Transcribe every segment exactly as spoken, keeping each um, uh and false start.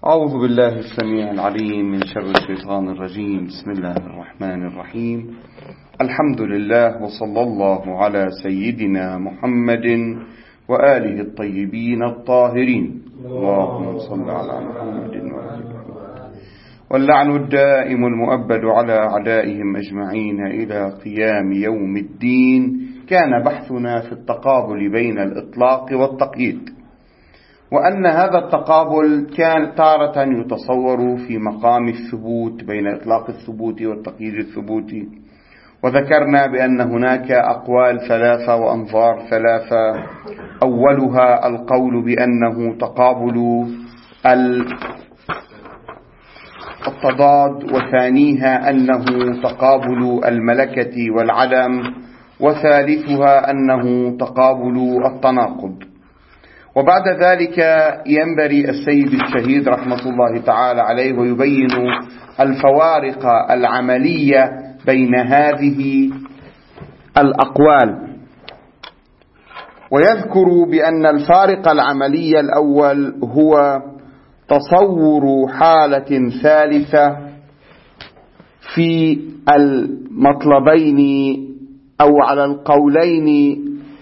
أعوذ بالله السميع العليم من شر الشيطان الرجيم. بسم الله الرحمن الرحيم. الحمد لله وصلى الله على سيدنا محمد وآله الطيبين الطاهرين. اللهم صل على محمد وآله واللعن الدائم المؤبد على أعدائهم أجمعين إلى قيام يوم الدين. كان بحثنا في التقابل بين الإطلاق والتقييد، وأن هذا التقابل كان تارة يتصور في مقام الثبوت بين إطلاق الثبوت والتقييد الثبوتي، وذكرنا بأن هناك أقوال ثلاثة وأنظار ثلاثة. أولها القول بأنه تقابل التضاد، وثانيها أنه تقابل الملكة والعدم، وثالثها أنه تقابل التناقض. وبعد ذلك ينبري السيد الشهيد رحمة الله تعالى عليه ويبين الفوارق العملية بين هذه الأقوال، ويذكر بأن الفارق العملي الأول هو تصور حالة ثالثة في المطلبين أو على القولين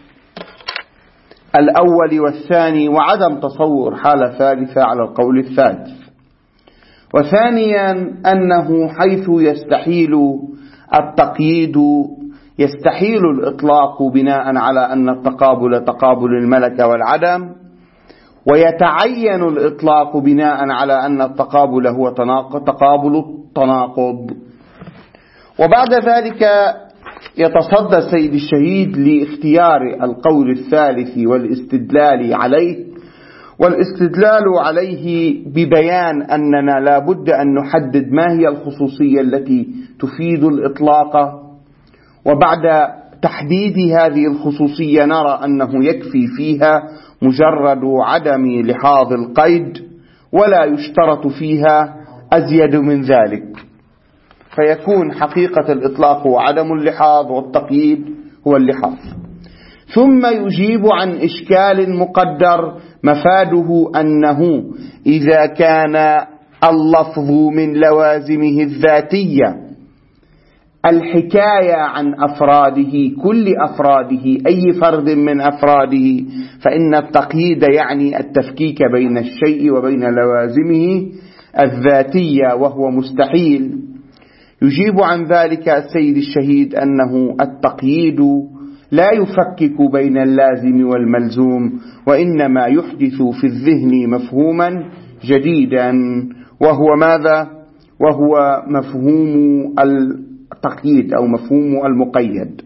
الأول والثاني، وعدم تصور حالة ثالثة على القول الثالث. وثانيا أنه حيث يستحيل التقييد يستحيل الإطلاق بناء على أن التقابل تقابل الملكة والعدم، ويتعين الإطلاق بناء على أن التقابل هو تقابل التناقض. وبعد ذلك يتصدى السيد الشهيد لاختيار القول الثالث والاستدلال عليه، والاستدلال عليه ببيان أننا لا بد أن نحدد ما هي الخصوصية التي تفيد الإطلاق، وبعد تحديد هذه الخصوصية نرى أنه يكفي فيها مجرد عدم لحاظ القيد، ولا يشترط فيها أزيد من ذلك، فيكون حقيقة الإطلاق هو عدم اللحاظ، والتقييد هو اللحاظ. ثم يجيب عن إشكال مقدر مفاده أنه إذا كان اللفظ من لوازمه الذاتية الحكاية عن أفراده كل أفراده أي فرد من أفراده، فإن التقييد يعني التفكيك بين الشيء وبين لوازمه الذاتية، وهو مستحيل. يجيب عن ذلك السيد الشهيد أنه التقييد لا يفكك بين اللازم والملزوم، وإنما يحدث في الذهن مفهوما جديدا، وهو ماذا؟ وهو مفهوم التقييد أو مفهوم المقيد.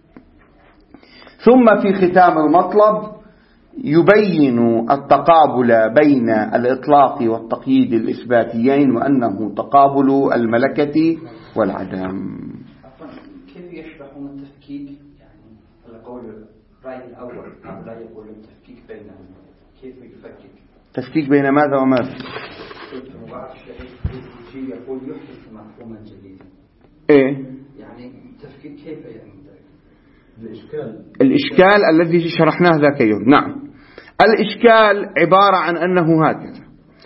ثم في ختام المطلب يبين التقابل بين الإطلاق والتقييد الإثباتيين، وأنه تقابل الملكة والعدم. كيف يشرحون التفكيك؟ يعني القول الرأي الأول لا يقول التفكيك بينهم، كيف يفكك؟ تفكيك بين ماذا وماذا؟ يقول يحدث مفهوما جديدا. إيه؟ يعني تفكيك كيف يعني؟ الإشكال الإشكال الذي شرحناه ذاك يوم. نعم، الإشكال عبارة عن أنه هكذا: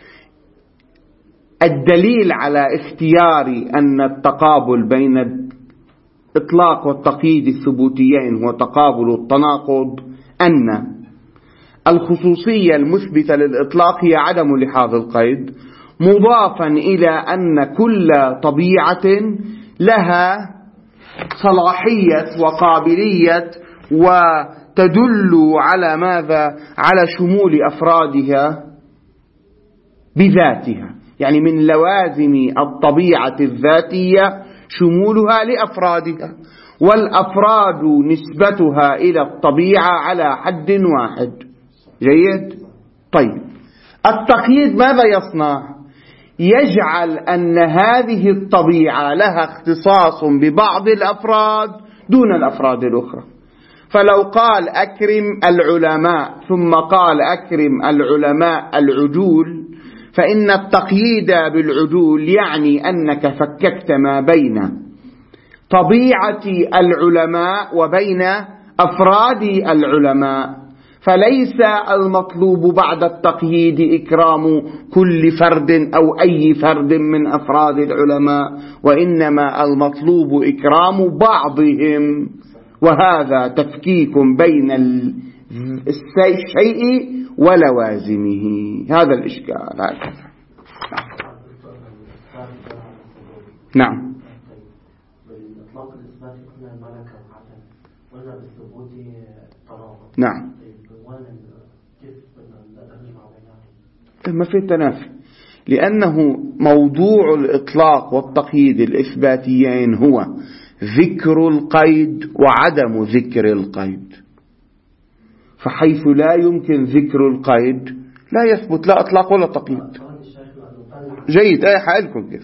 الدليل على اختيار أن التقابل بين الإطلاق والتقييد الثبوتيين هو تقابل التناقض أن الخصوصية المثبتة للإطلاق هي عدم لحاظ القيد، مضافا إلى أن كل طبيعة لها صلاحية وقابلية وتدل على ماذا؟ على شمول أفرادها بذاتها، يعني من لوازم الطبيعة الذاتية شمولها لأفرادها، والأفراد نسبتها إلى الطبيعة على حد واحد. جيد؟ طيب، التقييد ماذا يصنع؟ يجعل أن هذه الطبيعة لها اختصاص ببعض الأفراد دون الأفراد الأخرى. فلو قال أكرم العلماء ثم قال أكرم العلماء العدول، فإن التقييد بالعدول يعني أنك فككت ما بين طبيعة العلماء وبين أفراد العلماء، فليس المطلوب بعد التقييد إكرام كل فرد أو أي فرد من أفراد العلماء، وإنما المطلوب إكرام بعضهم، وهذا تفكيك بين الشيء ولوازمه. هذا الإشكال. هكذا. نعم. بالإطلاق الإثباتي قلنا الملكة والعدم، قلنا بالثبوت تناقض. نعم. كيف نجمع بينهم؟ ما في تنافي، لأنه موضوع الإطلاق والتقييد الإثباتيين هو ذكر القيد وعدم ذكر القيد، فحيث لا يمكن ذكر القيد لا يثبت لا إطلاق ولا تقييد. جيد، أي حالكم كيف.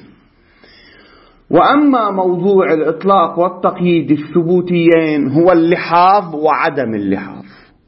وأما موضوع الإطلاق والتقييد الثبوتيين هو اللحاظ وعدم اللحاظ.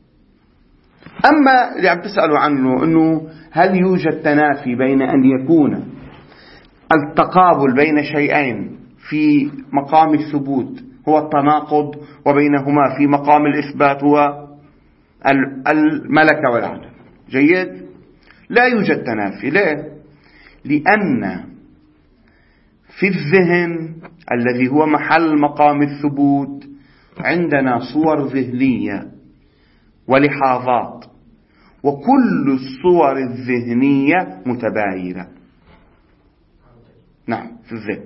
أما اللي عم تسألوا عنه أنه هل يوجد تنافي بين أن يكون التقابل بين شيئين في مقام الثبوت هو التناقض، وبينهما في مقام الإثبات هو الملكة والعدم. جيد، لا يوجد تنافي. ليه؟ لأن في الذهن الذي هو محل مقام الثبوت عندنا صور ذهنية ولحاظات، وكل الصور الذهنية متباينة. نعم، في الذهن.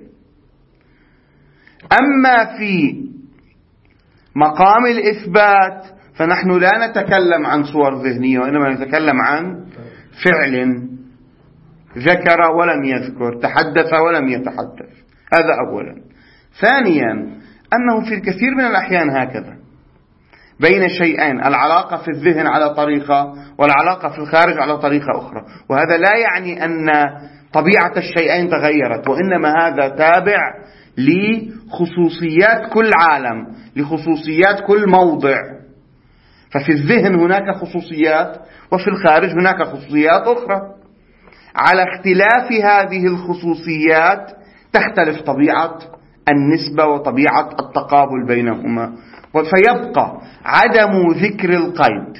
أما في مقام الإثبات فنحن لا نتكلم عن صور ذهنية، وإنما نتكلم عن فعل ذكر ولم يذكر، تحدث ولم يتحدث. هذا أولا. ثانيا، أنه في الكثير من الأحيان هكذا بين شيئين العلاقة في الذهن على طريقة والعلاقة في الخارج على طريقة أخرى، وهذا لا يعني أن طبيعة الشيئين تغيرت، وإنما هذا تابع لخصوصيات كل عالم، لخصوصيات كل موضع. ففي الذهن هناك خصوصيات، وفي الخارج هناك خصوصيات أخرى. على اختلاف هذه الخصوصيات تختلف طبيعة النسبة وطبيعة التقابل بينهما، فيبقى عدم ذكر القيد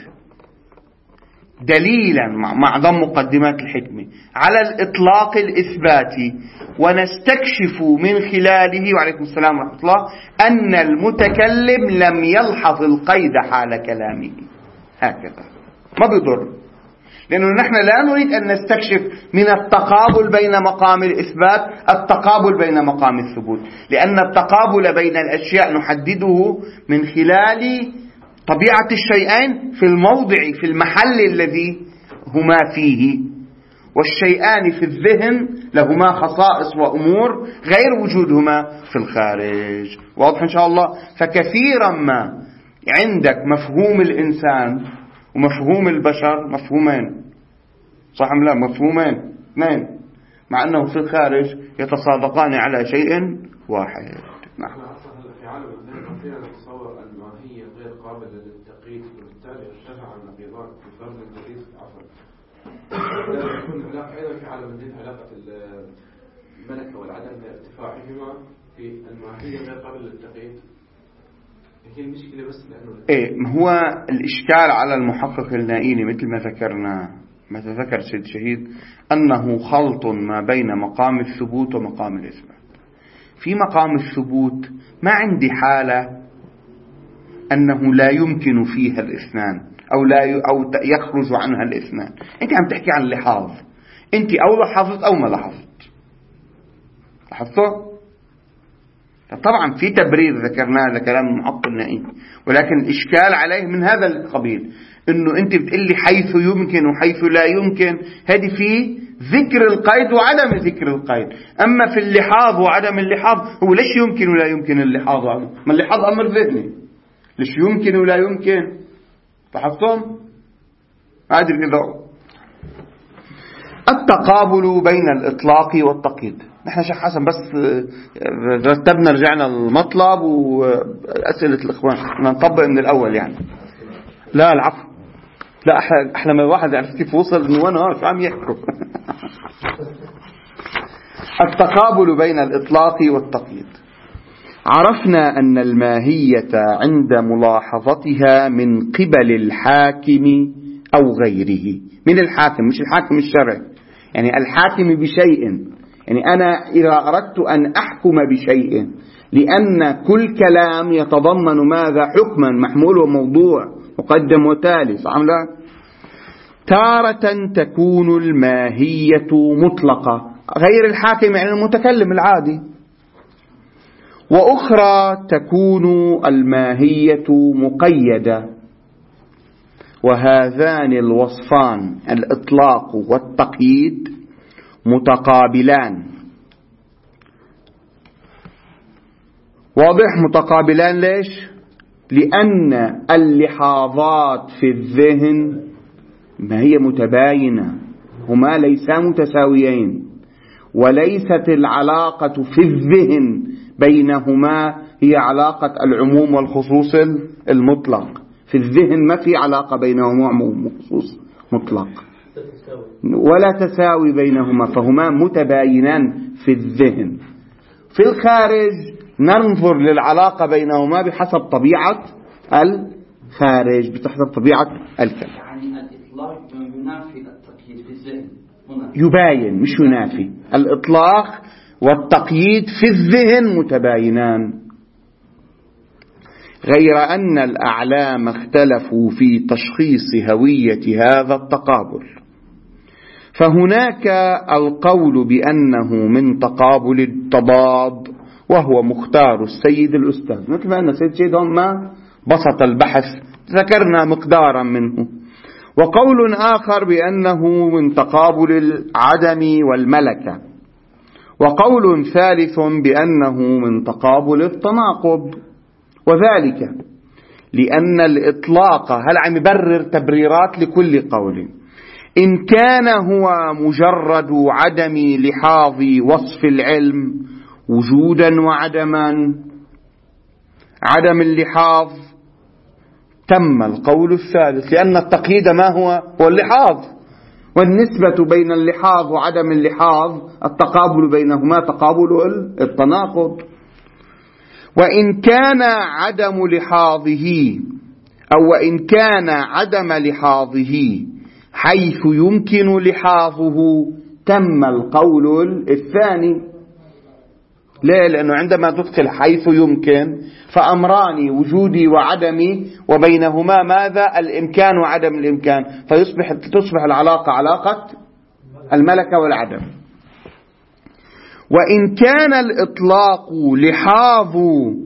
دليلا مع ضم مقدمات الحكمة على الإطلاق الإثباتي، ونستكشف من خلاله وعليكم السلام ورحمة الله أن المتكلم لم يلحظ القيد حال كلامه. هكذا ما بيضر، لأنه نحن لا نريد أن نستكشف من التقابل بين مقام الإثبات التقابل بين مقام الثبوت، لأن التقابل بين الأشياء نحدده من خلال طبيعة الشيئين في الموضع في المحل الذي هما فيه، والشيئان في الذهن لهما خصائص وأمور غير وجودهما في الخارج. واضح إن شاء الله؟ فكثيرا ما عندك مفهوم الإنسان ومفهوم البشر مفهومين، صح أم لا؟ مفهومين اثنين، مع أنه في الخارج يتصادقان على شيء واحد. نعم. في عالم الذهن فينا نتصور أن الماهية غير قابلة للتقييد، وبالتالي ارتفع النقيضان في فرض التقييد في العصر. لا تكون العلاقة أيضا في عالم الذهن علاقة الملكة والعدم بارتفاعهما في الماهية غير قابلة للتقييد. هي المشكلة بس لأنه إيه، ما هو الإشكال على المحقق النائيني مثل ما ذكرنا ما تذكر سيد شهيد أنه خلط ما بين مقام الثبوت ومقام الإثبات. في مقام الثبوت ما عندي حالة أنه لا يمكن فيها الاثنان أو لا ي... أو يخرج عنها الاثنان. أنت عم تحكي عن اللحاظ، أنت أو لاحظت أو ما لاحظت. لاحظته؟ طبعا في تبرير ذكرناه لكلام المحقق النائي، ولكن الإشكال عليه من هذا القبيل، إنه أنت بتقلي حيث يمكن وحيث لا يمكن. هذه في ذكر القيد وعدم ذكر القيد. أما في اللحاظ وعدم اللحاظ هو ليش يمكن ولا يمكن اللحاظ؟ ما اللحاظ أمر ذهني، ليش يمكن ولا يمكن؟ لاحظتم؟ أدري إذا التقابل بين الإطلاق والتقييد. نحن شيخ حسن بس رتبنا رجعنا المطلب وأسئلة الإخوان نطبق من الأول يعني. لا العفو، لا أحلى أحلى ما واحد يعرف كيف وصل إنه وأنا شو عم يحكوا. التقابل بين الإطلاق والتقييد. عرفنا أن الماهية عند ملاحظتها من قبل الحاكم أو غيره. من الحاكم، مش الحاكم الشرعي، يعني الحاكم بشيء. يعني أنا إذا أردت أن أحكم بشيء، لأن كل كلام يتضمن ماذا؟ حكما محمول وموضوع مقدم وتالي، صح لا؟ تارة تكون الماهية مطلقة غير الحاكم، يعني المتكلم العادي، وأخرى تكون الماهية مقيدة. وهذان الوصفان الإطلاق والتقييد متقابلان. واضح؟ متقابلان ليش؟ لأن اللحاظات في الذهن ما هي متباينة، هما ليسا متساويين، وليست العلاقة في الذهن بينهما هي علاقة العموم والخصوص المطلق. في الذهن ما في علاقة بينهما عموم وخصوص مطلق، ولا تساوي بينهما، فهما متباينان في الذهن. في الخارج ننظر للعلاقة بينهما بحسب طبيعة الخارج، بحسب طبيعة الكلام. يعني الإطلاق ينافي التقييد في الذهن هنا. يباين مش ينافي. الإطلاق والتقييد في الذهن متباينان، غير أن الأعلام اختلفوا في تشخيص هوية هذا التقابل. فهناك القول بأنه من تقابل التضاد، وهو مختار السيد الأستاذ، مثل ما أن السيد شيد ما بسط البحث، ذكرنا مقدارا منه. وقول آخر بأنه من تقابل العدم والملكة. وقول ثالث بأنه من تقابل التناقض. وذلك لأن الإطلاق، هل عم يبرر تبريرات لكل قول، إن كان هو مجرد عدم لحاظ وصف العلم وجودا وعدما، عدم اللحاظ، تم القول الثالث، لأن التقييد ما هو؟ هو اللحاظ، والنسبة بين اللحاظ وعدم اللحاظ التقابل بينهما تقابل التناقض. وإن كان عدم لحاظه أو وإن كان عدم لحاظه حيث يمكن لحاظه، تم القول الثاني. ليه؟ لأنه عندما تدخل حيث يمكن فأمران وجودي وعدمي، وبينهما ماذا؟ الإمكان وعدم الإمكان، فيصبح تصبح العلاقة علاقة الملكة والعدم. وإن كان الإطلاق لحاظ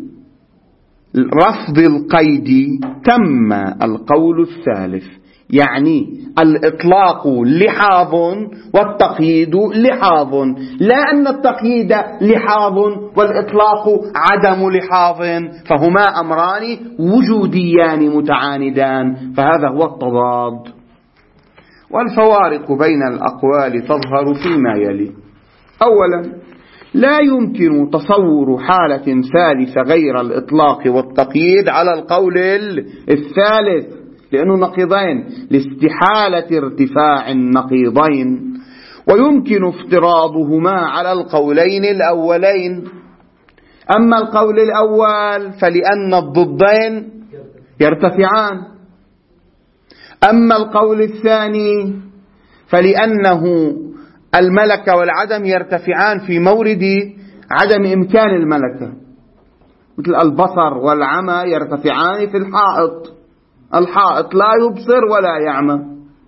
رفض القيد، تم القول الثالث، يعني الإطلاق لحاظ والتقييد لحاظ، لا أن التقييد لحاظ والإطلاق عدم لحاظ، فهما أمران وجوديان متعاندان، فهذا هو التضاد. والفوارق بين الأقوال تظهر فيما يلي. أولا، لا يمكن تصور حالة ثالثة غير الإطلاق والتقييد على القول الثالث، لأنه نقيضين لاستحالة ارتفاع النقيضين، ويمكن افتراضهما على القولين الأولين. أما القول الأول فلأن الضدين يرتفعان، أما القول الثاني فلأنه الملكة والعدم يرتفعان في مورد عدم إمكان الملكة، مثل البصر والعمى يرتفعان في الحائط، الحائط لا يبصر ولا يعمى.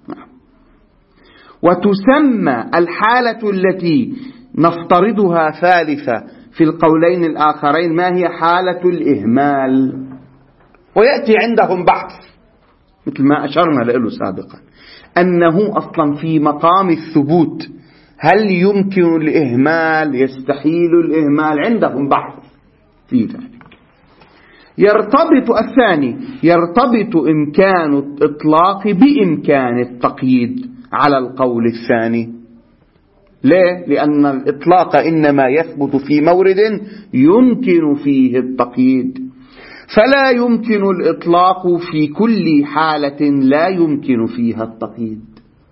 وتسمى الحالة التي نفترضها ثالثة في القولين الآخرين ما هي؟ حالة الإهمال. ويأتي عندهم بحث مثل ما أشرنا له سابقا، أنه أصلا في مقام الثبوت هل يمكن الإهمال، يستحيل الإهمال، عندهم بحث في ذلك. يرتبط الثاني، يرتبط إمكان الإطلاق بإمكان التقييد على القول الثاني. ليه؟ لأن الإطلاق إنما يثبت في مورد يمكن فيه التقييد، فلا يمكن الإطلاق في كل حالة لا يمكن فيها التقييد.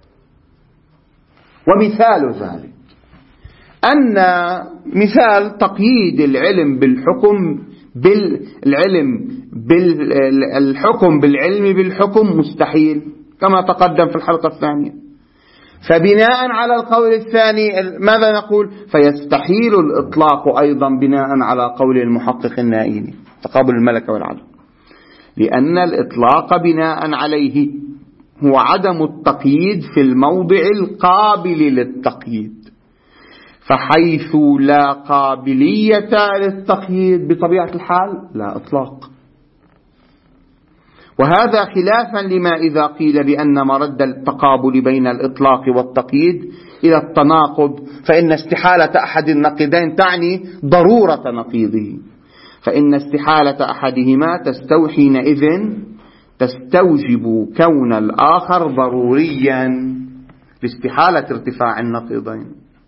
ومثال ذلك أن مثال تقييد العلم بالحكم بالعلم بالحكم بالعلم بالحكم مستحيل كما تقدم في الحلقة الثانية. فبناء على القول الثاني ماذا نقول؟ فيستحيل الإطلاق أيضا بناء على قول المحقق النائيني تقابل الملكة والعدم، لأن الإطلاق بناء عليه هو عدم التقييد في الموضع القابل للتقييد، فحيث لا قابلية للتقييد بطبيعة الحال لا إطلاق. وهذا خلافا لما إذا قيل بأن مرد التقابل بين الإطلاق والتقييد إلى التناقض، فإن استحالة أحد النقيضين تعني ضرورة نقيضه، فإن استحالة أحدهما تستوحينئذ تستوجب كون الآخر ضروريا لاستحالة ارتفاع النقيضين.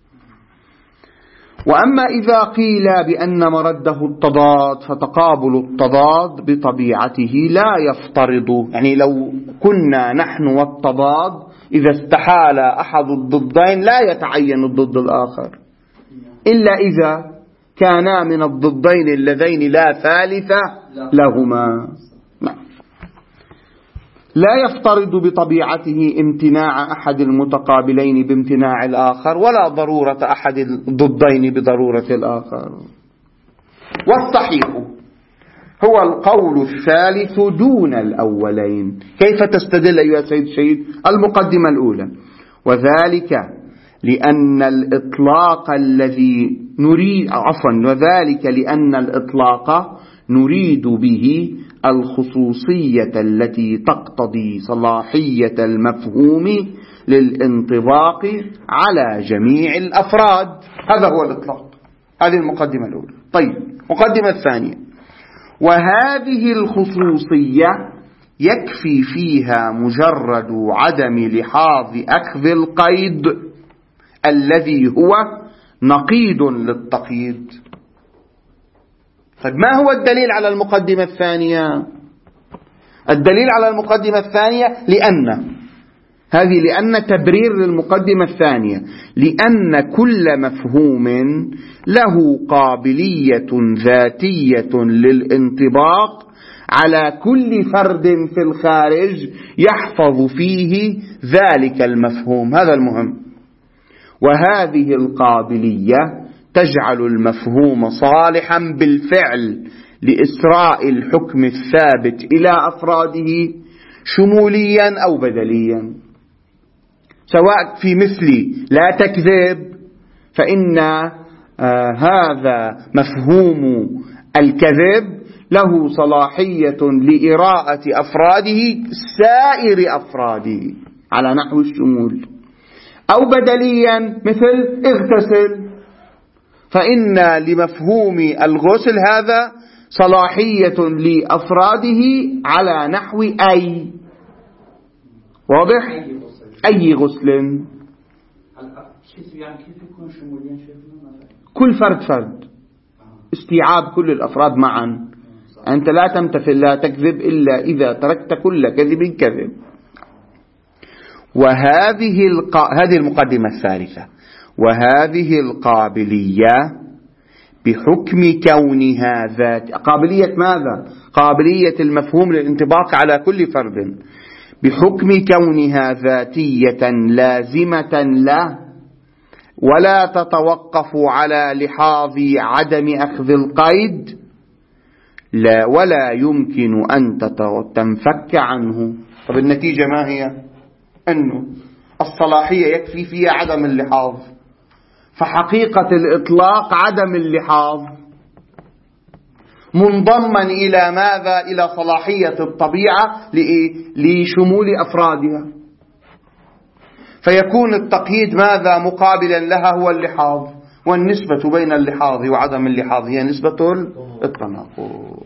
وأما إذا قيل بأن مرده التضاد فتقابل التضاد بطبيعته لا يفترض، يعني لو كنا نحن والتضاد إذا استحال أحد الضدين لا يتعين الضد الآخر إلا إذا كانا من الضدين اللذين لا ثالث لهما. لا يفترض بطبيعته امتناع أحد المتقابلين بامتناع الآخر، ولا ضرورة أحد الضدين بضرورة الآخر. والصحيح هو القول الثالث دون الأولين. كيف تستدل أيها السيد الشهيد؟ المقدمة الأولى: وذلك لأن الإطلاق الذي نريد عفوا وذلك لأن الإطلاق نريد به الخصوصية التي تقتضي صلاحية المفهوم للانطباق على جميع الأفراد. هذا هو الإطلاق. هذه المقدمة الأولى. طيب، مقدمة الثانية: وهذه الخصوصية يكفي فيها مجرد عدم لحاظ أخذ القيد الذي هو نقيض للتقييد. طيب، ما هو الدليل على المقدمة الثانية؟ الدليل على المقدمة الثانية لأن هذه لأن تبرير للمقدمة الثانية، لأن كل مفهوم له قابلية ذاتية للانطباق على كل فرد في الخارج يحفظ فيه ذلك المفهوم. هذا المهم. وهذه القابلية تجعل المفهوم صالحا بالفعل لإسراء الحكم الثابت إلى أفراده شموليا أو بدليا، سواء في مثل لا تكذب فإن آه هذا مفهوم الكذب له صلاحية لإراءة أفراده سائر أفراده على نحو الشمول، أو بدليا مثل اغتسل فإن لمفهوم الغسل هذا صلاحية لأفراده على نحو أي. واضح؟ أي غسل. كل فرد فرد، استيعاب كل الأفراد معا. أنت لا تمتثل لا تكذب إلا إذا تركت كل كذب كذب. وهذه الق... هذه المقدمة الثالثة: وهذه القابلية بحكم كونها ذات قابلية ماذا؟ قابلية المفهوم للانطباق على كل فرد، بحكم كونها ذاتية لازمة له ولا تتوقف على لحاظ عدم أخذ القيد، لا ولا يمكن أن تنفك عنه. طب النتيجة ما هي؟ أنه الصلاحية يكفي فيها عدم اللحاظ، فحقيقة الإطلاق عدم اللحاظ منضما إلى ماذا؟ إلى صلاحية الطبيعة لشمول أفرادها، فيكون التقييد ماذا مقابلا لها؟ هو اللحاظ، والنسبة بين اللحاظ وعدم اللحاظ هي نسبة التناقض.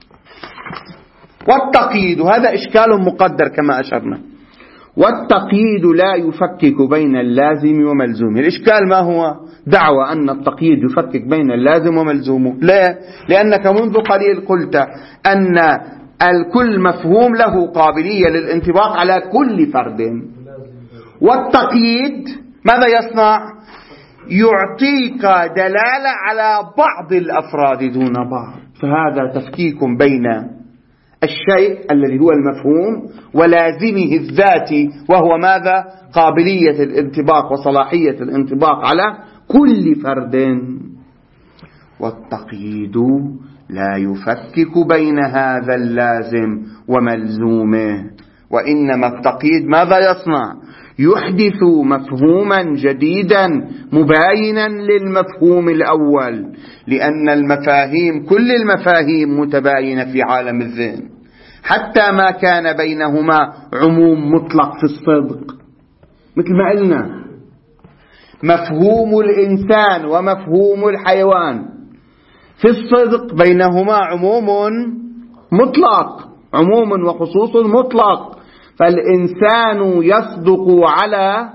والتقييد هذا إشكال مقدر كما أشرنا. والتقييد لا يفكك بين اللازم وملزومه. الإشكال ما هو؟ دعوى أن التقييد يفكك بين اللازم وملزومه. لا، لأنك منذ قليل قلت أن الكل مفهوم له قابلية للانطباق على كل فرد. والتقييد ماذا يصنع؟ يعطيك دلالة على بعض الأفراد دون بعض. فهذا تفكيك بين الشيء الذي هو المفهوم ولازمه الذاتي، وهو ماذا؟ قابلية الانطباق وصلاحية الانطباق على كل فرد. والتقييد لا يفكك بين هذا اللازم وملزومه، وإنما التقييد ماذا يصنع؟ يحدث مفهوما جديدا مباينا للمفهوم الأول، لأن المفاهيم كل المفاهيم متباينة في عالم الذهن، حتى ما كان بينهما عموم مطلق في الصدق. مثل ما قلنا مفهوم الإنسان ومفهوم الحيوان في الصدق بينهما عموم مطلق، عموم وخصوص مطلق. فالإنسان يصدق على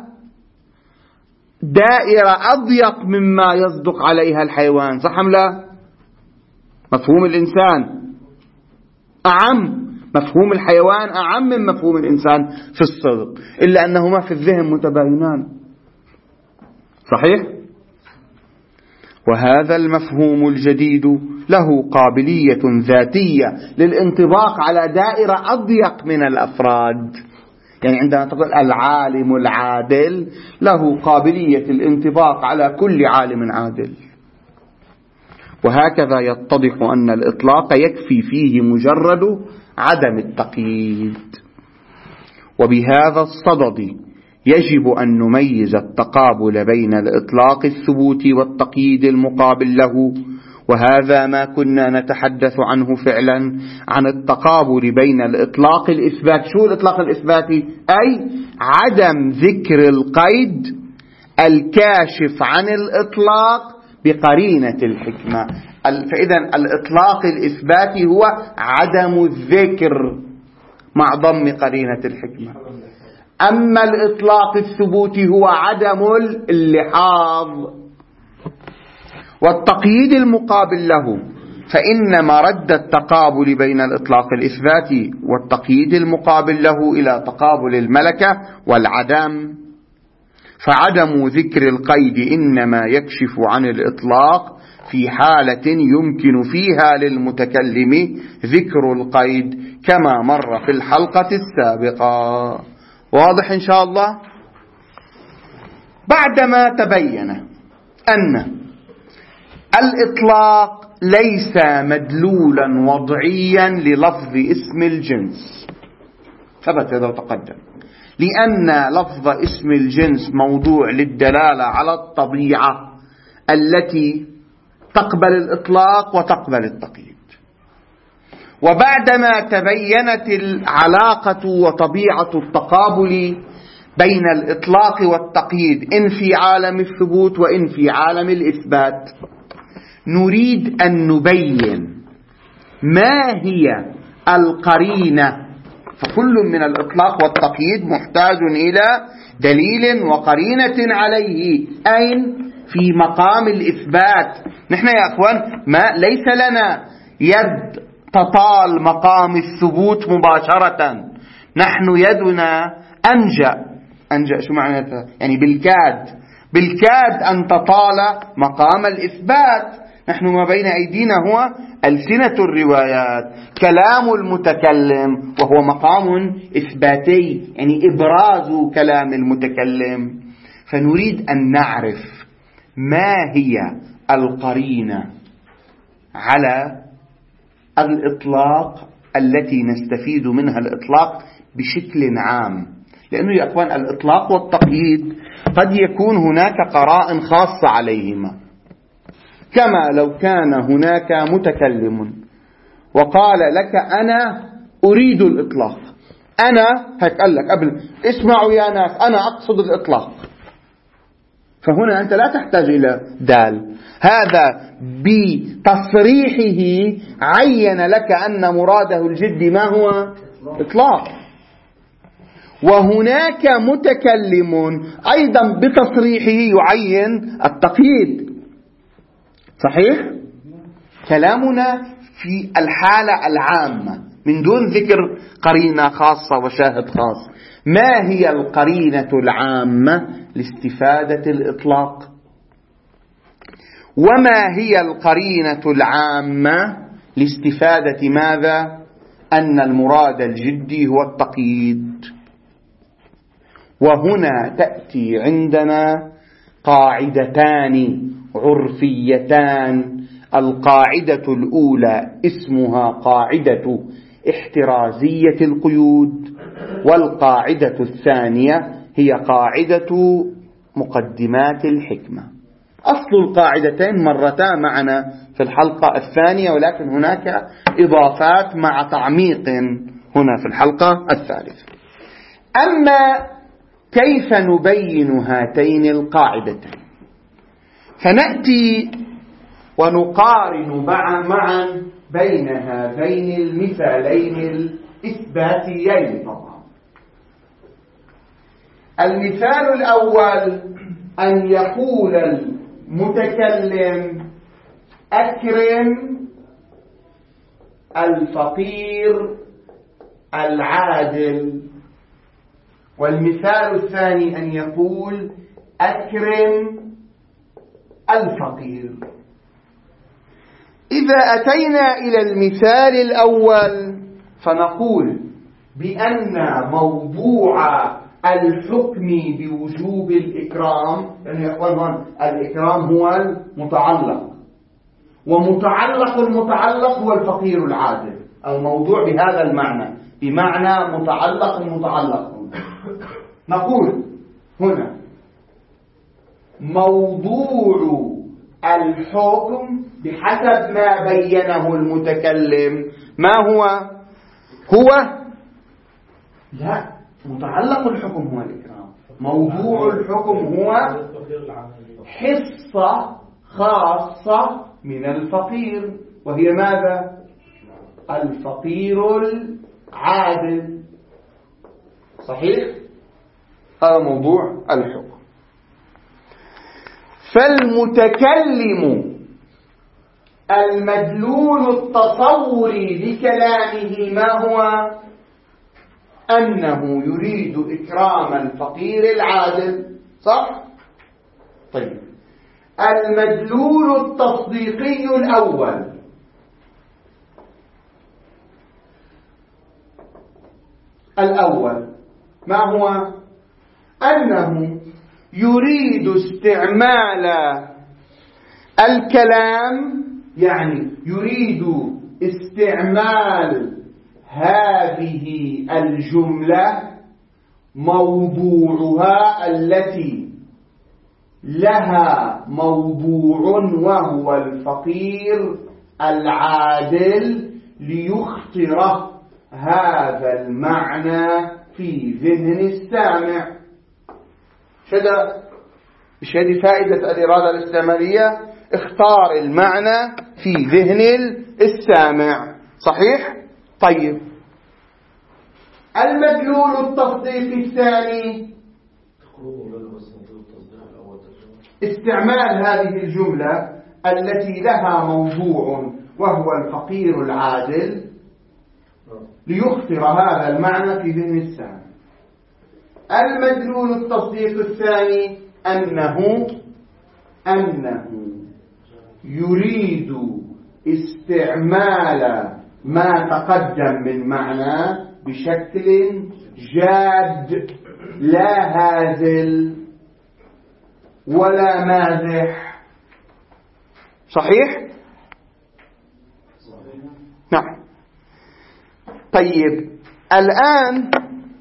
دائرة أضيق مما يصدق عليها الحيوان، صح أم لا؟ مفهوم الإنسان أعم، مفهوم الحيوان أعم من مفهوم الإنسان في الصدق، إلا أنهما في الذهن متباينان، صحيح؟ وهذا المفهوم الجديد له قابلية ذاتية للانطباق على دائرة أضيق من الأفراد. يعني عندما تقول العالم العادل له قابلية الانطباق على كل عالم عادل. وهكذا يتضح أن الإطلاق يكفي فيه مجرد عدم التقييد. وبهذا الصدد يجب أن نميز التقابل بين الإطلاق الثبوتي والتقييد المقابل له، وهذا ما كنا نتحدث عنه فعلا، عن التقابل بين الإطلاق الإثبات. شو الإطلاق الإثباتي؟ أي عدم ذكر القيد الكاشف عن الإطلاق بقرينة الحكمة. فإذا الإطلاق الإثباتي هو عدم الذكر مع ضم قرينة الحكمة. أما الإطلاق الثبوتي هو عدم اللحاظ. والتقييد المقابل له، فإن مرد التقابل بين الإطلاق الإثباتي والتقييد المقابل له إلى تقابل الملكة والعدم. فعدم ذكر القيد إنما يكشف عن الإطلاق في حالة يمكن فيها للمتكلم ذكر القيد، كما مر في الحلقة السابقة. واضح إن شاء الله؟ بعدما تبين أن الإطلاق ليس مدلولا وضعيا للفظ اسم الجنس، ثبت هذا وتقدم، لأن لفظ اسم الجنس موضوع للدلالة على الطبيعة التي تقبل الإطلاق وتقبل التقييد. وبعدما تبينت العلاقة وطبيعة التقابل بين الإطلاق والتقييد إن في عالم الثبوت وإن في عالم الإثبات، نريد أن نبين ما هي القرينة. فكل من الإطلاق والتقييد محتاج إلى دليل وقرينة عليه، أين؟ في مقام الإثبات. نحن يا أخوان ما ليس لنا يد تطال مقام الثبوت مباشرة، نحن يدنا أنجأ. أنجأ شو معناتها؟ يعني بالكاد بالكاد أن تطال مقام الإثبات. نحن ما بين أيدينا هو ألسنة الروايات، كلام المتكلم، وهو مقام إثباتي، يعني إبراز كلام المتكلم. فنريد أن نعرف ما هي القرينة على الإطلاق التي نستفيد منها الإطلاق بشكل عام. لأنه يا أخوان الإطلاق والتقييد قد يكون هناك قرائن خاصة عليهما، كما لو كان هناك متكلم وقال لك أنا أريد الإطلاق، أنا هيك قال لك قبل اسمعوا يا ناس أنا أقصد الإطلاق، فهنا أنت لا تحتاج إلى دال، هذا بتصريحه عين لك أن مراده الجدي ما هو؟ إطلاق. وهناك متكلم أيضا بتصريحه يعين التقييد، صحيح؟ كلامنا في الحالة العامة من دون ذكر قرينة خاصة وشاهد خاص. ما هي القرينة العامة لاستفادة الإطلاق؟ وما هي القرينة العامة لاستفادة ماذا؟ أن المراد الجدي هو التقييد. وهنا تأتي عندنا قاعدتان عرفيتان. القاعدة الأولى اسمها قاعدة احترازية القيود، والقاعدة الثانية هي قاعدة مقدمات الحكمة. أصل القاعدتين مرتا معنا في الحلقة الثانية، ولكن هناك إضافات مع تعميق هنا في الحلقة الثالثة. أما كيف نبين هاتين القاعدتين؟ فنأتي ونقارن معا بين هذين المثالين الإثباتيين. طبعا المثال الأول أن يقول المتكلم أكرم الفقير العادل، والمثال الثاني أن يقول أكرم الفقير. إذا أتينا إلى المثال الأول فنقول بأن موضوع الحكم بوجوب الإكرام، يعني يا أخوان الإكرام هو المتعلق، ومتعلق المتعلق هو الفقير العادل. الموضوع بهذا المعنى، بمعنى متعلق المتعلق. نقول هنا موضوع الحكم بحسب ما بينه المتكلم ما هو؟ هو لا، متعلق الحكم هو الإكرام. موضوع الحكم هو حصة خاصة من الفقير، وهي ماذا؟ الفقير العادل. صحيح؟ هذا موضوع الحكم. فالمتكلم المدلول التصوري لكلامه ما هو؟ أنه يريد إكرام الفقير العادل. صح؟ طيب، المدلول التصديقي الأول الأول ما هو؟ أنه يريد استعمال الكلام، يعني يريد استعمال هذه الجملة موضوعها التي لها موضوع وهو الفقير العادل ليخطر هذا المعنى في ذهن السامع. شدا مش هذه فائدة الإرادة الاستعمالية؟ اختار المعنى في ذهن السامع. صحيح؟ طيب، المدلول التصديقي الثاني استعمال هذه الجملة التي لها موضوع وهو الفقير العادل ليخطر هذا المعنى في ذهن السامع. المدلول التصديق الثاني أنه أنه يريد استعمال ما تقدم من معنى بشكل جاد، لا هازل ولا مازح. صحيح؟ نعم. طيب، الآن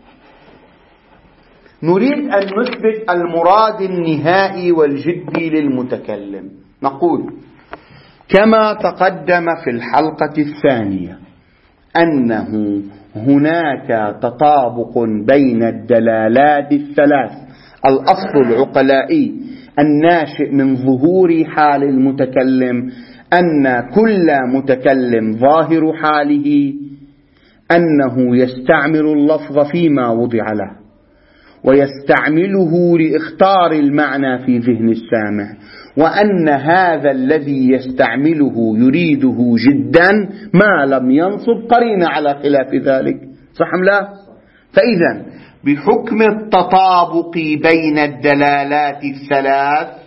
نريد أن نثبت المراد النهائي والجدي للمتكلم. نقول كما تقدم في الحلقة الثانية أنه هناك تطابق بين الدلالات الثلاث: الأصل العقلائي الناشئ من ظهور حال المتكلم، أن كل متكلم ظاهر حاله أنه يستعمل اللفظ فيما وضع له ويستعمله لإخطار المعنى في ذهن السامع، وأن هذا الذي يستعمله يريده جدا ما لم ينصب قرينة على خلاف ذلك. صح أم لا؟ فإذا بحكم التطابق بين الدلالات الثلاث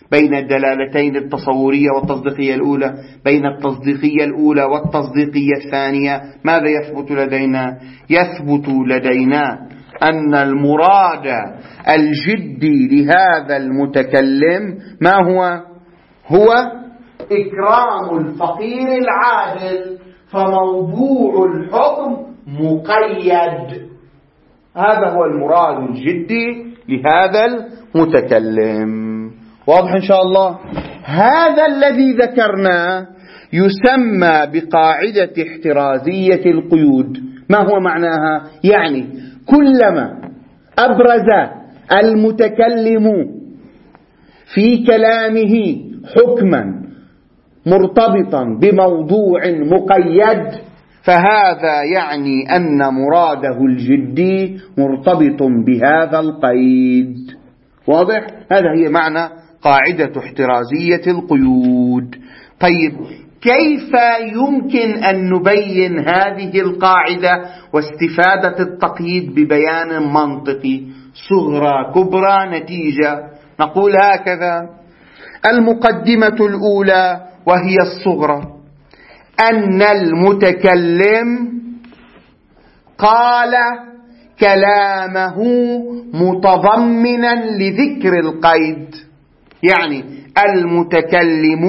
بين الدلالتين التصورية والتصديقية الأولى، بين التصديقية الأولى والتصديقية الثانية، ماذا يثبت لدينا؟ يثبت لدينا أن المراد الجدي لهذا المتكلم ما هو؟ هو إكرام الفقير العادل، فموضوع الحكم مقيد. هذا هو المراد الجدي لهذا المتكلم. واضح إن شاء الله؟ هذا الذي ذكرناه يسمى بقاعدة احترازية القيود. ما هو معناها؟ يعني كلما أبرز المتكلم في كلامه حكما مرتبطا بموضوع مقيد فهذا يعني أن مراده الجدي مرتبط بهذا القيد. واضح؟ هذا هي معنى قاعدة احترازية القيود. طيب، كيف يمكن أن نبين هذه القاعدة واستفادة التقييد ببيان منطقي؟ صغرى كبرى نتيجة. نقول هكذا: المقدمة الأولى وهي الصغرى أن المتكلم قال كلامه متضمنا لذكر القيد، يعني المتكلم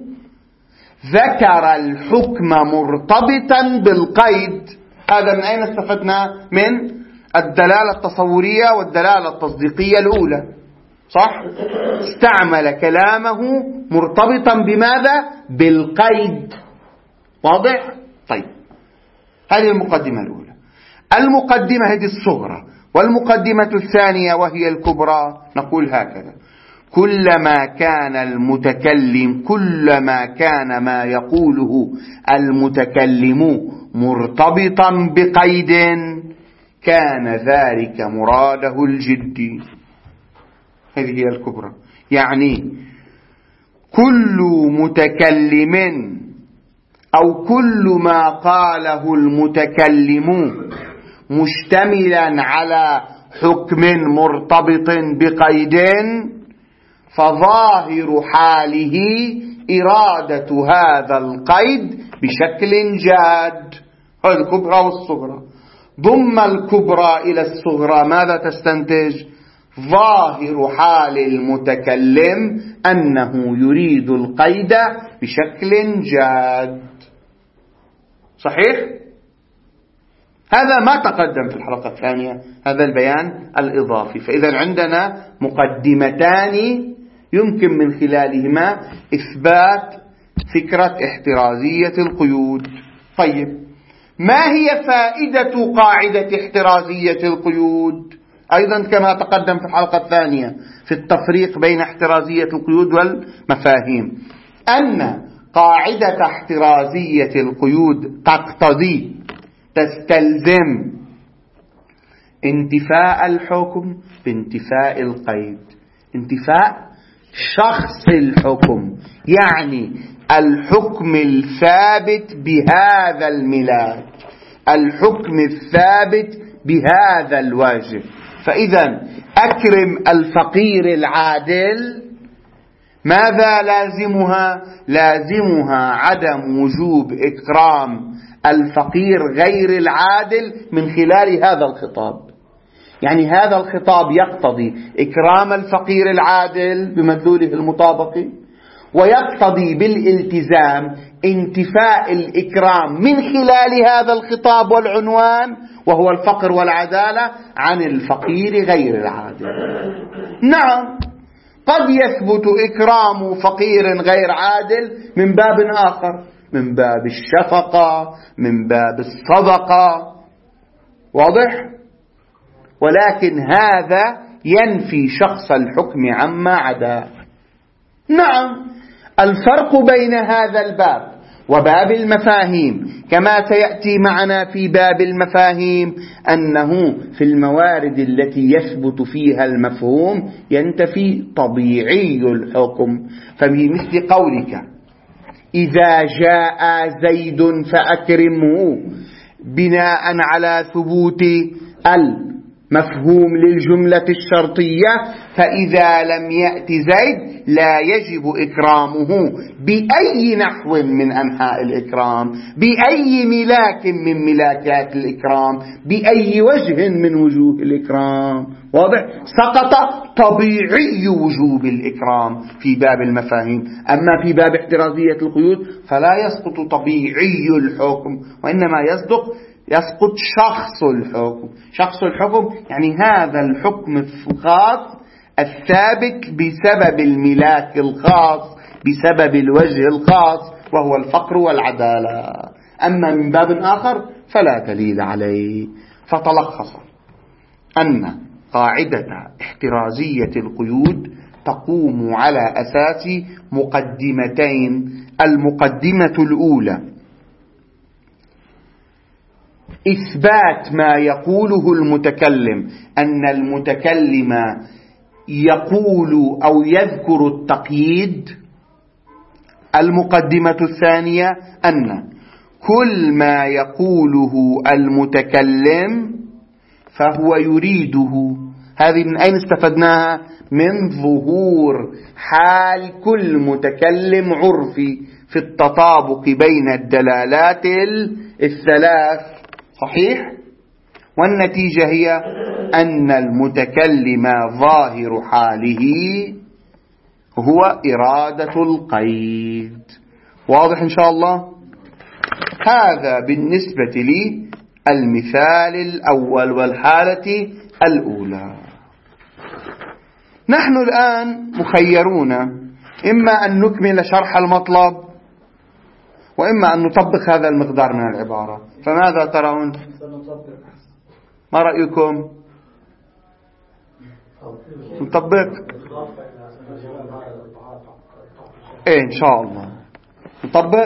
ذكر الحكم مرتبطا بالقيد. هذا من أين استفدنا؟ من الدلالة التصورية والدلالة التصديقية الأولى، صح؟ استعمل كلامه مرتبطا بماذا؟ بالقيد. واضح؟ طيب، هذه المقدمة الأولى. المقدمة هذه الصغرى، والمقدمة الثانية وهي الكبرى نقول هكذا: كلما كان المتكلم كلما كان ما يقوله المتكلم مرتبطا بقيد كان ذلك مراده الجدي. هذه هي الكبرى. يعني كل متكلم أو كل ما قاله المتكلم مشتملا على حكم مرتبط بقيد فظاهر حاله إرادة هذا القيد بشكل جاد. هذه الكبرى والصغرى. ضم الكبرى إلى الصغرى ماذا تستنتج؟ ظاهر حال المتكلم أنه يريد القيد بشكل جاد. صحيح؟ هذا ما تقدم في الحلقة الثانية، هذا البيان الإضافي. فإذا عندنا مقدمتان يمكن من خلالهما إثبات فكرة احترازية القيود. طيب، ما هي فائدة قاعدة احترازية القيود؟ أيضا كما تقدم في الحلقة الثانية في التفريق بين احترازية القيود والمفاهيم، أن قاعدة احترازية القيود تقتضي تستلزم انتفاء الحكم بانتفاء القيد. انتفاء شخص الحكم، يعني الحكم الثابت بهذا الملاك، الحكم الثابت بهذا الواجب. فإذا أكرم الفقير العادل، ماذا لازمها؟ لازمها عدم وجوب إكرام الفقير غير العادل من خلال هذا الخطاب. يعني هذا الخطاب يقتضي إكرام الفقير العادل بمدلوله المطابقي، ويقتضي بالالتزام انتفاء الإكرام من خلال هذا الخطاب والعنوان وهو الفقر والعدالة عن الفقير غير العادل. نعم، قد يثبت إكرام فقير غير عادل من باب آخر، من باب الشفقة، من باب الصدقة. واضح؟ ولكن هذا ينفي شخص الحكم عما عدا. نعم، الفرق بين هذا الباب وباب المفاهيم كما سيأتي معنا في باب المفاهيم أنه في الموارد التي يثبت فيها المفهوم ينتفي طبيعي الحكم. فبمثل قولك إذا جاء زيد فأكرمه بناء على ثبوت المفهوم للجملة الشرطية، فإذا لم يأتي زيد لا يجب إكرامه بأي نحو من أنحاء الإكرام، بأي ملاك من ملاكات الإكرام، بأي وجه من وجوه الإكرام. واضح؟ سقط طبيعي وجوب الإكرام في باب المفاهيم. أما في باب احترازية القيود فلا يسقط طبيعي الحكم، وإنما يصدق يسقط شخص الحكم. شخص الحكم يعني هذا الحكم الخاص الثابت بسبب الملاك الخاص، بسبب الوجه الخاص، وهو الفقر والعدالة. أما من باب آخر فلا دليل عليه. فتلخص أن قاعدة احترازية القيود تقوم على أساس مقدمتين. المقدمة الأولى إثبات ما يقوله المتكلم، أن المتكلم يقول أو يذكر التقييد. المقدمة الثانية أن كل ما يقوله المتكلم فهو يريده. هذه من أين استفدناها؟ من ظهور حال كل متكلم عرفي في التطابق بين الدلالات الثلاث. صحيح؟ والنتيجة هي أن المتكلم ظاهر حاله هو إرادة القيد. واضح إن شاء الله؟ هذا بالنسبة لي المثال الأول والحالة الأولى. نحن الآن مخيرون، إما أن نكمل شرح المطلب وإما أن نطبق هذا المقدار من العبارة. فماذا ترون؟ ما رأيكم؟ نطبق؟ إيه إن شاء الله نطبق.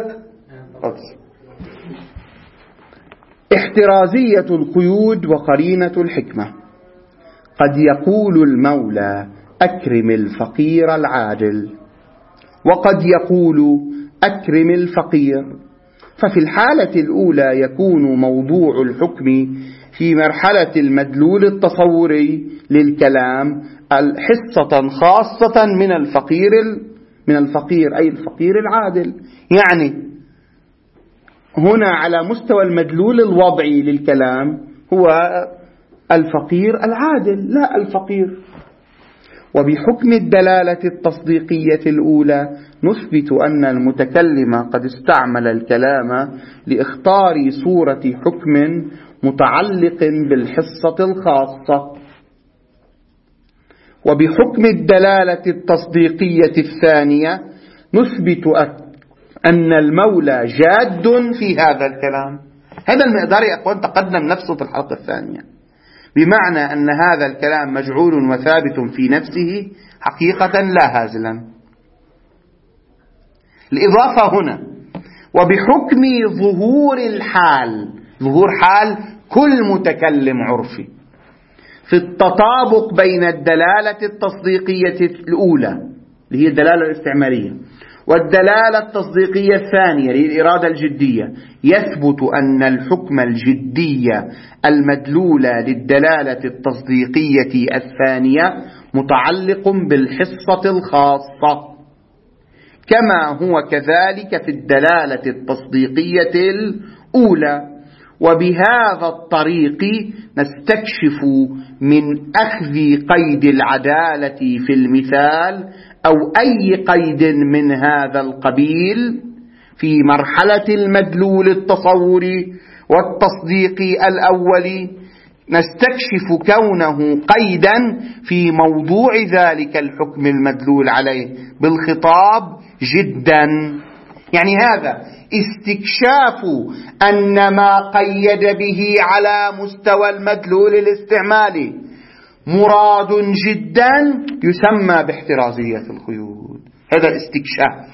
احترازية القيود وقرينة الحكمة. قد يقول المولى أكرم الفقير العاجل، وقد يقول أكرم الفقير. ففي الحالة الأولى يكون موضوع الحكم في مرحلة المدلول التصوري للكلام حصة خاصة من الفقير من الفقير أي الفقير العادل. يعني هنا على مستوى المدلول الوضعي للكلام هو الفقير العادل لا الفقير. وبحكم الدلالة التصديقية الأولى نثبت أن المتكلم قد استعمل الكلام لإخطار صورة حكم متعلق بالحصة الخاصة. وبحكم الدلالة التصديقية الثانية نثبت أن المولى جاد في هذا الكلام. هذا المقدار يا أخوان تقدم نفسه في الحلقة الثانية، بمعنى أن هذا الكلام مجعول وثابت في نفسه حقيقة لا هازلا. الإضافة هنا وبحكم ظهور الحال، ظهور حال كل متكلم عرفي في التطابق بين الدلالة التصديقية الأولى اللي هي الدلالة الاستعمارية والدلالة التصديقية الثانية اللي هي الإرادة الجدية، يثبت أن الحكم الجدي المدلول للدلالة التصديقية الثانية متعلق بالحصة الخاصة، كما هو كذلك في الدلالة التصديقية الأولى. وبهذا الطريق نستكشف من أخذ قيد العدالة في المثال أو أي قيد من هذا القبيل في مرحلة المدلول التصوري والتصديقي الأولي، نستكشف كونه قيدا في موضوع ذلك الحكم المدلول عليه بالخطاب جدا. يعني هذا استكشاف أن ما قيد به على مستوى المدلول الاستعمالي مراد جدا يسمى باحترازية القيود. هذا استكشاف.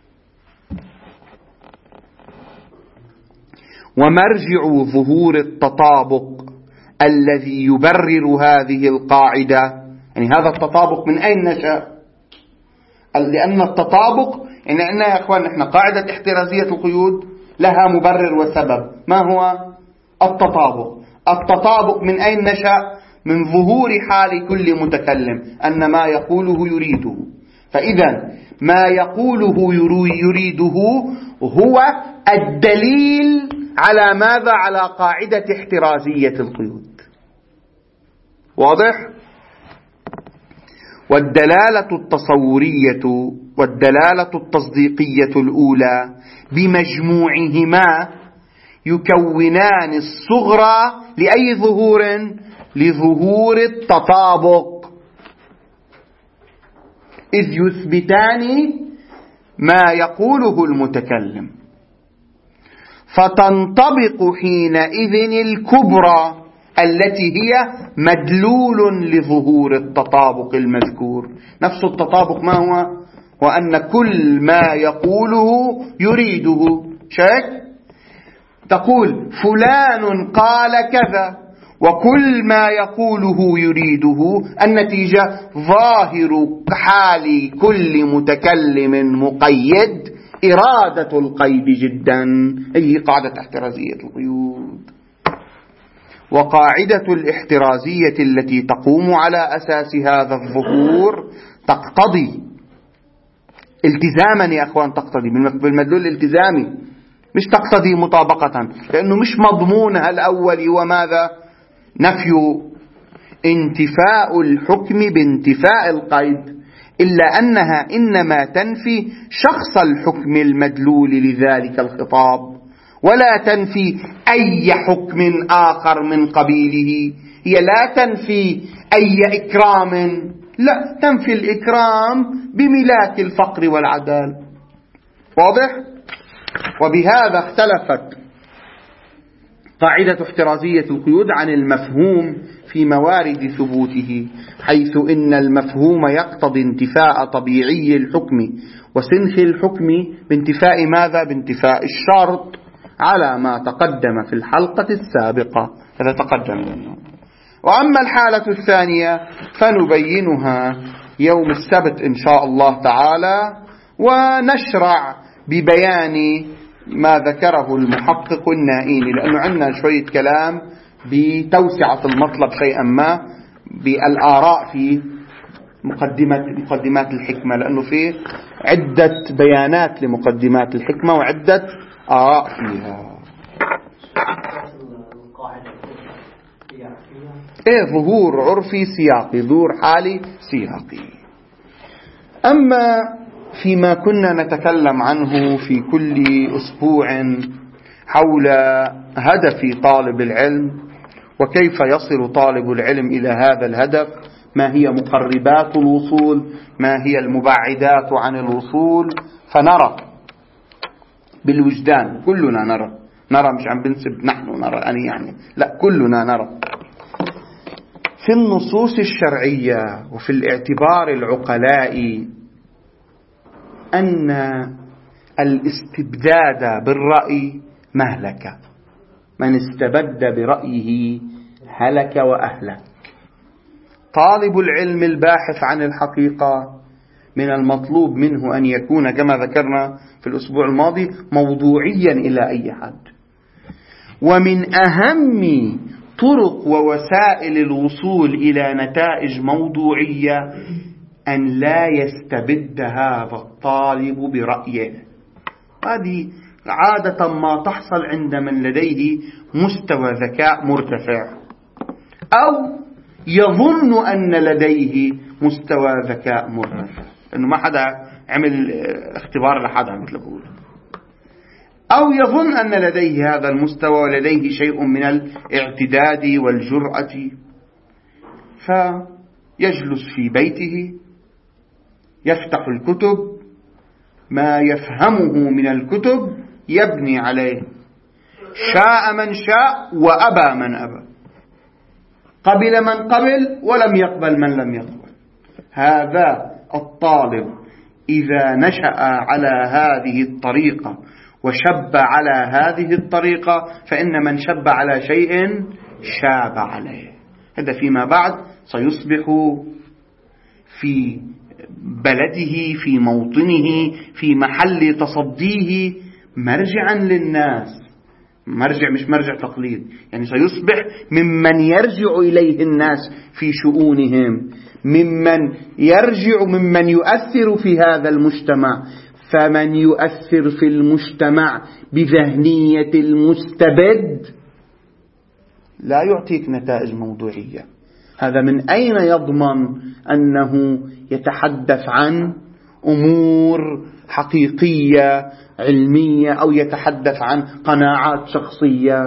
ومرجع ظهور التطابق الذي يبرر هذه القاعدة، يعني هذا التطابق من أين نشأ؟ لأن التطابق يعني أن يا أخوان إحنا قاعدة احترازية القيود لها مبرر وسبب. ما هو التطابق؟ التطابق من أين نشأ؟ من ظهور حال كل متكلم أن ما يقوله يريده. فإذا ما يقوله يريده هو الدليل على ماذا؟ على قاعدة احترازية القيود. واضح؟ والدلالة التصورية والدلالة التصديقية الأولى بمجموعهما يكونان الصغرى لأي ظهور؟ لظهور التطابق، إذ يثبتان ما يقوله المتكلم، فتنطبق حينئذ الكبرى التي هي مدلول لظهور التطابق المذكور. نفس التطابق ما هو؟ وأن كل ما يقوله يريده. شك؟ تقول فلان قال كذا، وكل ما يقوله يريده، النتيجة ظاهر حال كل متكلم مقيد إرادة القيد جدا. هي قاعدة احترازية القيود. وقاعدة الاحترازية التي تقوم على أساس هذا الظهور تقتضي التزاما يا أخوان، تقتضي بالمدلول الالتزامي، مش تقتضي مطابقة، لأنه مش مضمونها الأول هو ماذا؟ نفي انتفاء الحكم بانتفاء القيد، إلا أنها إنما تنفي شخص الحكم المدلول لذلك الخطاب، ولا تنفي أي حكم آخر من قبيله. هي لا تنفي أي إكرام، لا، تنفي الإكرام بملاك الفقر والعدالة. واضح؟ وبهذا اختلفت قاعدة احترازية القيود عن المفهوم في موارد ثبوته، حيث إن المفهوم يقتضي انتفاء طبيعي الحكم وسنخ الحكم بانتفاء ماذا؟ بانتفاء الشرط، على ما تقدم في الحلقة السابقة. هذا تقدم لنا. وأما الحالة الثانية فنبينها يوم السبت إن شاء الله تعالى، ونشرع ببيان ما ذكره المحقق النائيني، لأنه عندنا شوية كلام بتوسعة المطلب شيئا ما بالآراء في مقدمات مقدمات الحكمة، لأنه في عدة بيانات لمقدمات الحكمة وعدة آراء فيها. إيه، ظهور عرفي سياقي، ظهور حالي سياقي. أما فيما كنا نتكلم عنه في كل أسبوع حول هدف طالب العلم وكيف يصل طالب العلم إلى هذا الهدف، ما هي مقربات الوصول، ما هي المبعدات عن الوصول، فنرى بالوجدان، كلنا نرى نرى مش عم بنسب نحن نرى أنا يعني، لا، كلنا نرى في النصوص الشرعية وفي الاعتبار العقلائي أن الاستبداد بالرأي مهلكة. من استبد برأيه هلك وأهلك. طالب العلم الباحث عن الحقيقة من المطلوب منه أن يكون كما ذكرنا في الأسبوع الماضي موضوعيا إلى أي حد. ومن أهم طرق ووسائل الوصول إلى نتائج موضوعية أن لا يستبد هذا الطالب برأيه. هذه عادة ما تحصل عند من لديه مستوى ذكاء مرتفع، أو يظن أن لديه مستوى ذكاء مرتفع، لأنه ما حدا عمل اختبار لحدا مثل بقول، أو يظن أن لديه هذا المستوى ولديه شيء من الاعتداد والجرأة، فيجلس في بيته يفتح الكتب، ما يفهمه من الكتب يبني عليه، شاء من شاء وأبى من أبى، قبل من قبل ولم يقبل من لم يقبل. هذا الطالب إذا نشأ على هذه الطريقة وشب على هذه الطريقة فإن من شب على شيء شاب عليه. هذا فيما بعد سيصبح في بلده، في موطنه، في محل تصديه مرجعا للناس مرجع مش مرجع تقليد، يعني سيصبح ممن يرجع إليه الناس في شؤونهم، ممن يرجع ممن يؤثر في هذا المجتمع. فمن يؤثر في المجتمع بذهنية المستبد لا يعطيك نتائج موضوعية. هذا من أين يضمن أنه يتحدث عن أمور حقيقية علمية أو يتحدث عن قناعات شخصية؟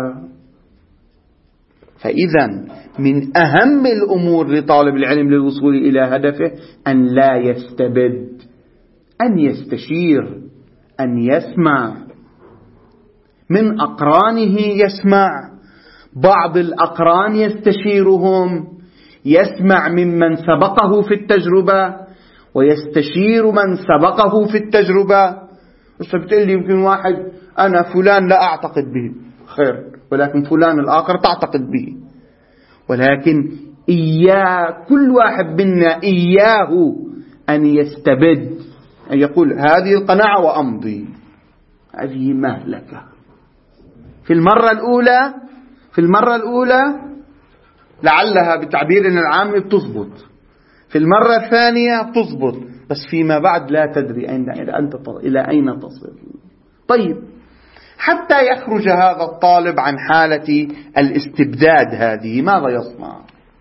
فإذا من أهم الأمور لطالب العلم للوصول إلى هدفه أن لا يستبد، أن يستشير، أن يسمع من أقرانه، يسمع بعض الأقران يستشيرهم، يسمع ممن سبقه في التجربة ويستشير من سبقه في التجربة. بس بتقول لي يمكن واحد أنا فلان لا أعتقد به، خير، ولكن فلان الآخر تعتقد به. ولكن إياه كل واحد منا إياه أن يستبد، أن يقول هذه القناعة وأمضي. هذه مهلكة. في المرة الأولى في المرة الأولى لعلها بتعبيرنا العام بتضبط، في المرة الثانية بتضبط، بس فيما بعد لا تدري أين إلى أين تصل. طيب، حتى يخرج هذا الطالب عن حالة الاستبداد هذه ماذا يصنع؟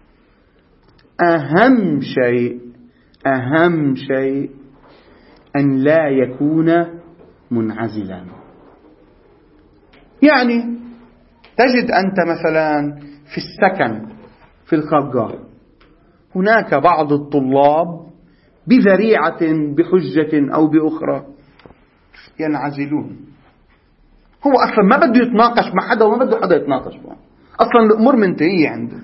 أهم شيء أهم شيء أن لا يكون منعزلا. يعني تجد أنت مثلا في السكن في الخارجة هناك بعض الطلاب بذريعة بحجة أو بأخرى ينعزلون. هو أصلا ما بده يتناقش مع حدا وما بده حدا يتناقش معه، أصلا الأمور منتهية عنده،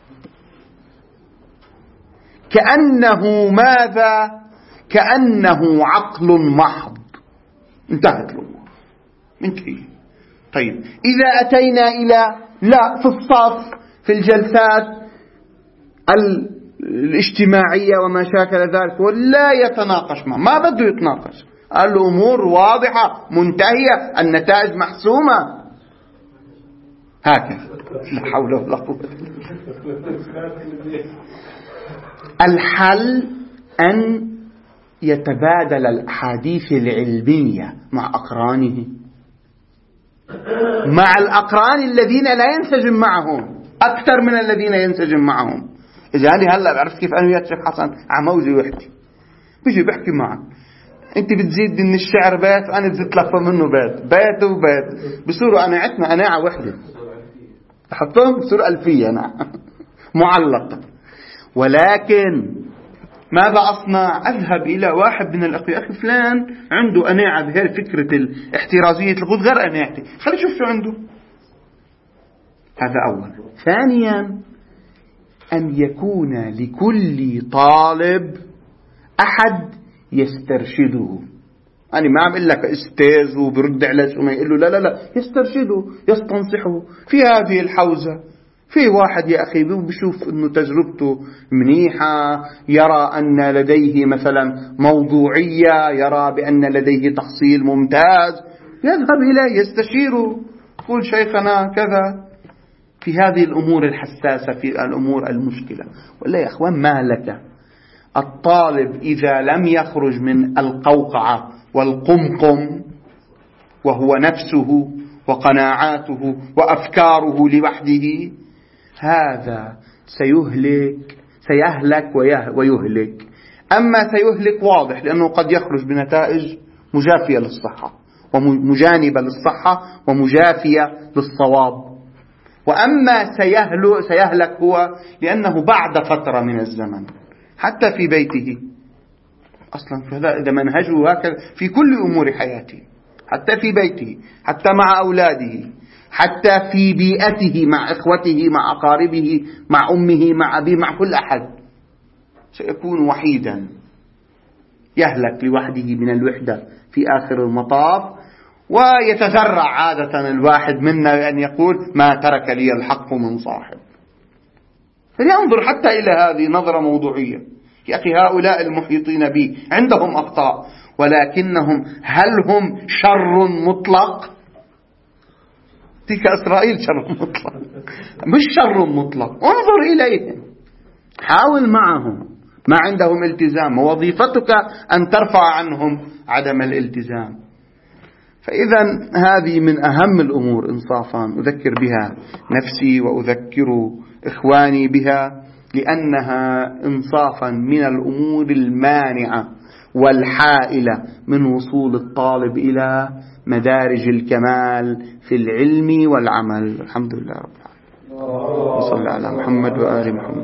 كأنه ماذا؟ كأنه عقل محض، انتهت الأمور منتهية. طيب، إذا أتينا إلى لا في الصف في الجلسات الاجتماعية وما شاكل ذلك ولا يتناقش معه، ما بده يتناقش، الأمور واضحة منتهية، النتائج محسومة، هكذا. لا حول ولا قوة. الحل أن يتبادل الأحاديث العلمية مع أقرانه، مع الأقران الذين لا ينسجم معهم أكثر من الذين ينسجم معهم. إذا أنا هلأ بعرف كيف أنا ويا الشيخ حسن عموزي وحدي، بيجي بحكي معك، أنت بتزيد من الشعر بيت وأنا بزيد لفة منه بيت، بيت وبيت، بصورة أنا عتنا أناعة وحدة، حطهم بصورة ألفية أنا معلقة. ولكن ماذا أصنع؟ أذهب إلى واحد من الأخوة، أخي فلان عنده أناعة بهذه فكرة الاحترازية الغد غير أناعتي، خلي شوف شو عنده. هذا أول. ثانيا، أن يكون لكل طالب أحد يسترشده. أنا ما عم أقول لك استاذ وبرد على شو ما يقول له، لا لا لا، يسترشده، يستنصحه في هذه الحوزة. في واحد يا أخي بيشوف أنه تجربته منيحة، يرى أن لديه مثلا موضوعية، يرى بأن لديه تحصيل ممتاز، يذهب إليه يستشيره، يقول شيخنا كذا في هذه الأمور الحساسة، في الأمور المشكلة. ولا يا أخوان مهلكة. الطالب إذا لم يخرج من القوقعة والقمقم وهو نفسه وقناعاته وأفكاره لوحده، هذا سيهلك سيهلك ويهلك. أما سيهلك واضح، لأنه قد يخرج بنتائج مجافية للصحة ومجانبة للصحة ومجافية للصواب. وأما سيهلك هو لأنه بعد فترة من الزمن حتى في بيته، أصلا إذا منهجه هكذا في كل أمور حياته، حتى في بيته، حتى مع أولاده، حتى في بيئته مع إخوته، مع أقاربه، مع أمه، مع أبيه، مع كل أحد، سيكون وحيدا، يهلك لوحده من الوحدة في آخر المطاف. ويتذرع عادة الواحد منا أن يقول ما ترك لي الحق من صاحب. فلينظر حتى إلى هذه نظرة موضوعية. يا أخي هؤلاء المحيطين بي عندهم أخطاء، ولكنهم هل هم شر مطلق؟ تلك إسرائيل شر مطلق، مش شر مطلق. انظر إليهم، حاول معهم، ما عندهم التزام، ووظيفتك أن ترفع عنهم عدم الالتزام. فإذا هذه من أهم الأمور إنصافا أذكر بها نفسي وأذكر إخواني بها، لأنها إنصافا من الأمور المانعة والحائلة من وصول الطالب إلى مدارج الكمال في العلم والعمل. الحمد لله رب العالمين، وصلى على محمد وآل محمد.